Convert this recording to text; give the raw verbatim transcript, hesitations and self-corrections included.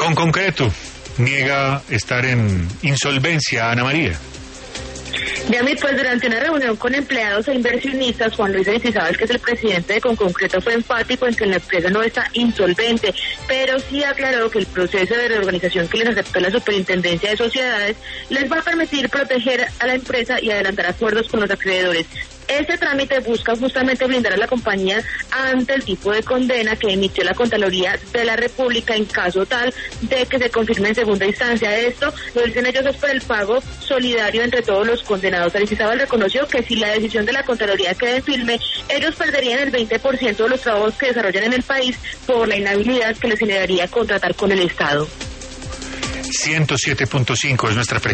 Con Concreto niega estar en insolvencia, Ana María. Yamil, pues durante una reunión con empleados e inversionistas, Juan Luis Aristizábal, que es el presidente de Conconcreto, fue enfático en que la empresa no está insolvente, pero sí aclaró que el proceso de reorganización que les aceptó la Superintendencia de Sociedades les va a permitir proteger a la empresa y adelantar acuerdos con los acreedores. Este trámite busca justamente blindar a la compañía ante el tipo de condena que emitió la Contraloría de la República en caso tal de que se confirme en segunda instancia. Esto lo dicen ellos es por el pago solidario entre todos los condenados. Aristizábal reconoció que si la decisión de la Contraloría queda en firme, ellos perderían el veinte por ciento de los trabajos que desarrollan en el país por la inhabilidad que les generaría contratar con el Estado. ciento siete punto cinco es nuestra frecuencia.